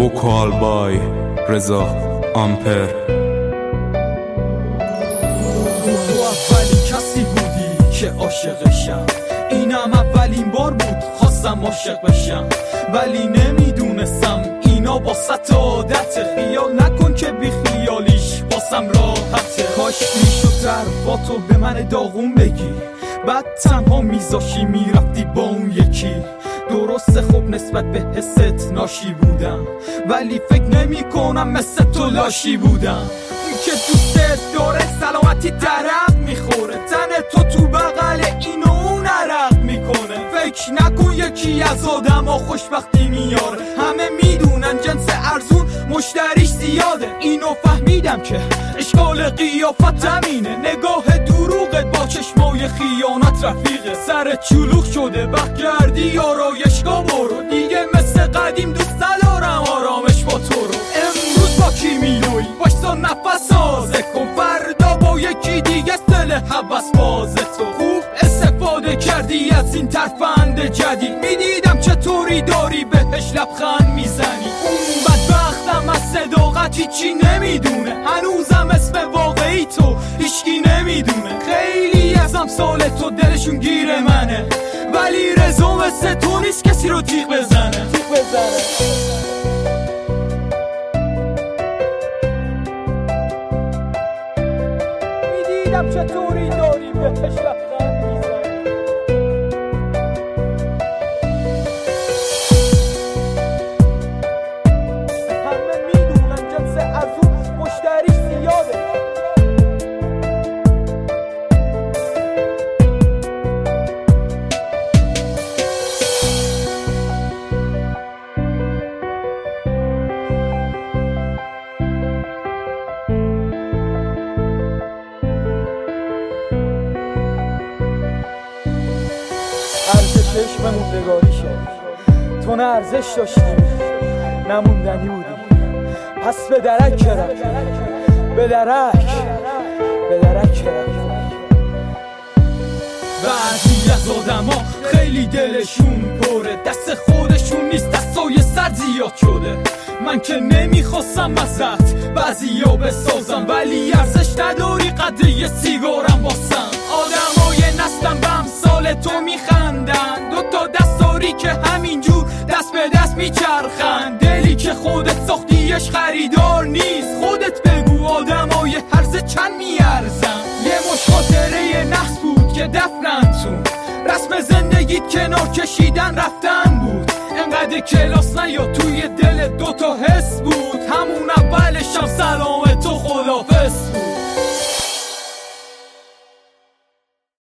وکال بای رضا آمپر. تو اولین کسی بودی که عاشقشم، اینم اولین بار بود خواستم عاشق بشم، ولی نمیدونستم اینا واسط عادته. خیال نکن که بی خیالیش واسم راحته. کاش میشد طرفاتو به من داغون بگی، بعد تنها میذاشی میرفتی با اون یکی. درسته خب نسبت به حست ناشی بودم، ولی فکر نمی کنم مثل تو لاشی بودم. اون که دوستت داره سلامتی درق میخوره، تن تو بغل این و اون عرق میکنه. فکر نکن یکی از آدم ها خوشبختی میاره، همه میدونن جنس ارزون مشتریش زیاده. اینو فهمیدم که اشکال قیافت همینه، نگاه دروغت با چشمای خیانت رفیقه. سر چلوخ شده وقت کردی آرایشگاه برو، دیگه مثل قدیم دوست ندارم آرامش با تو رو. امروز با کی میلوی باشتا نفس سازه کن، فردا با یکی دیگه سل حبس بازه. تو خوب استفاده کردی از این ترفند جدید، میدیدم چطوری داری بهش لبخند میزنی. اون بدبختم از صداقت هیچی نمیدونه، هنوزم اسم واقعی تو هیچکی نمیدونه. خیلی از امثال تو دلشون گیر منه، ولی رضا مثل تو نیست کسی رو تیغ بزنه. میدیدم چطوری داری بهش لبخند میزنی. همه میدونن جنس از اون مشتریش زیاده. ارزش عشق موندگاری شد، تو نه ارزش داشتی نه موندنی بودی. پس به درک رفت، به درک رفت. بعضی از آدم ها خیلی دلشون پره، دست خودشون نیست دستای سر زیاد شده. من که نمیخواستم ازت بعضی ها بسازم، ولی ارزش نداری قدر یه سیگارم باسم. آدمای نسلم به امثال تو میخندن، دوتا دستاری که همینجور دست به دست میچرخن. دلی که خودت ساختیش خریدار نیست، خودت بگو آدمای هرزه چند میارزن. یه مش خاطره نحس بود که دفنن تو، رسم زندگیت کنار کشیدن رفتن بود. انقدر کلاس نیا توی دل